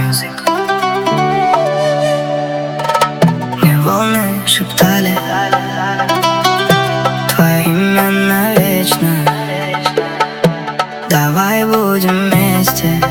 Мне волны шептали твое имя навечно. Давай будем вместе,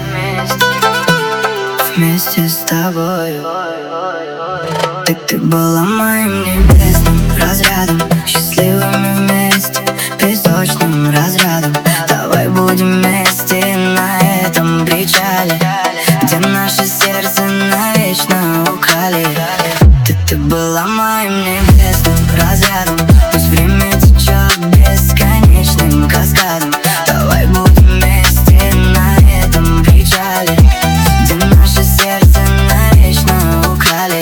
вместе с тобой. Ты была моим небесным разрядом, счастливыми вместе, песочным разрядом. Давай будем вместе на этом причале, где наше сердце навечно украли. Ты была моим небесным разрядом, пусть время течет бесконечным каскадом. Давай будем вместе на этом причале, где наше сердце навечно украли.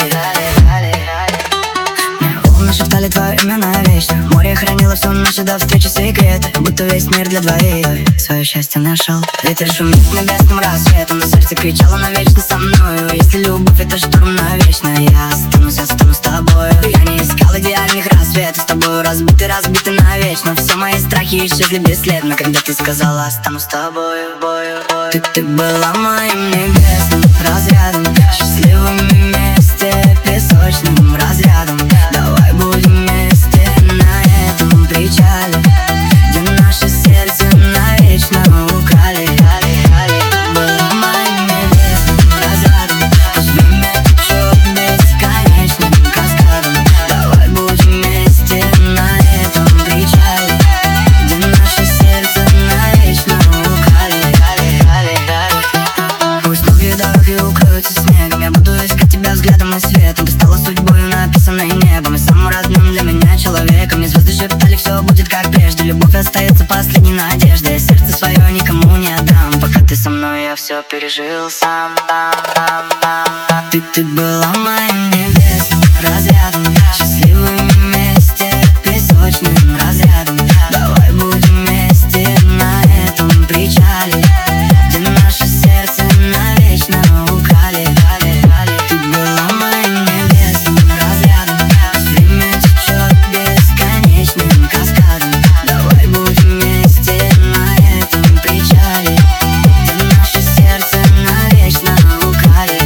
Мне волны шептали твое имя навечно. Море хранило все наши до встречи секреты, будто весь мир для двоих свое счастье нашел. Ветер шумит небесным рассветом, на сердце кричало навечно со мною. Если любовь это шторм навечно, я останусь с тобою. Я не искал идеальных рассветов, с тобою разбиты навечно. Все мои страхи исчезли бесследно, когда ты сказала останусь с тобою. Ты была моим небесным разрядом, счастливыми вместе, песочным разрядом. Давай будем вместе на этом причале, где наше сердце навечно украли. Была моим небесным разрядом, пусть время течет бесконечным каскадом. Давай будем вместе на этом причале, где наше сердце навечно украли. Пусть новые дороги укроются снегом, я буду искать тебя взглядом и светом. Ты стала судьбой, написанной небом, и самым родным для меня человеком. И звезды шептали, все будет как прежде, любовь остается последней надеждой. Я сердце свое никому не отдам, пока ты со мной, я все пережил сам. Ты была моим небесным разрядом, счастливыми вместе, песочным разрядом. Давай будем вместе на этом причале, где наше сердце навечно украли. Ты была моим небесным разрядом, пусть время течет бесконечным каскадом. Давай будем вместе на этом причале, где наше сердце навечно украли.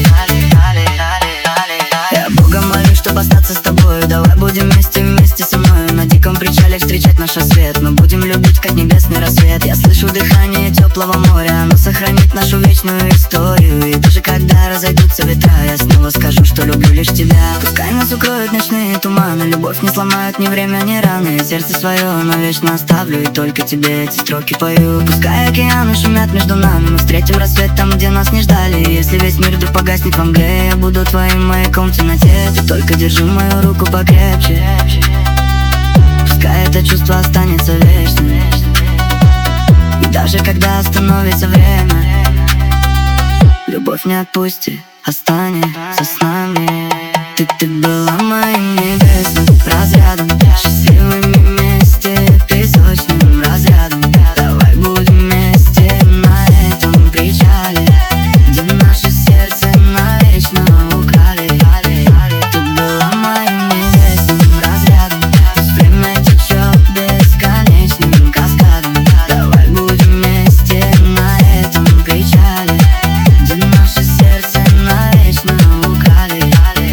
Я Бога молю, чтобы остаться с тобою. Давай будем вместе со мной на диком причале встречать наш рассвет. Мы будем любить, как небесный рассвет. Я слышу дыхание теплого моря, оно сохранит нашу вечную историю. И даже когда разойдутся ветра, я снова скажу, что люблю лишь тебя. Пускай нас укроют ночные туманы, любовь не сломают ни время, ни раны. Сердце свое навечно оставлю и только тебе эти строки пою. Пускай океаны шумят между нами, мы встретим рассвет там, где нас не ждали. Если весь мир вдруг погаснет во мгле, я буду твоим маяком в темноте. Ты только держи мою руку покрепче, пускай это чувство останется вечно. И даже когда остановится время, любовь не отпусти, останется с нами. Ты была моим небесным разрядом, счастливыми вместе, песочным разрядом. Давай будем вместе на этом причале, где наше сердце навечно украли. Ты была моим небесным разрядом, пусть время течет бесконечным каскадом. Давай будем вместе на этом причале, где наше сердце навечно украли.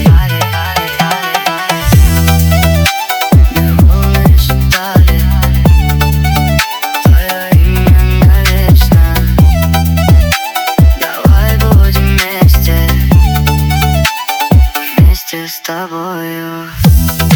Мне волны шептали твое имя навечно. Давай будем вместе, вместе с тобою.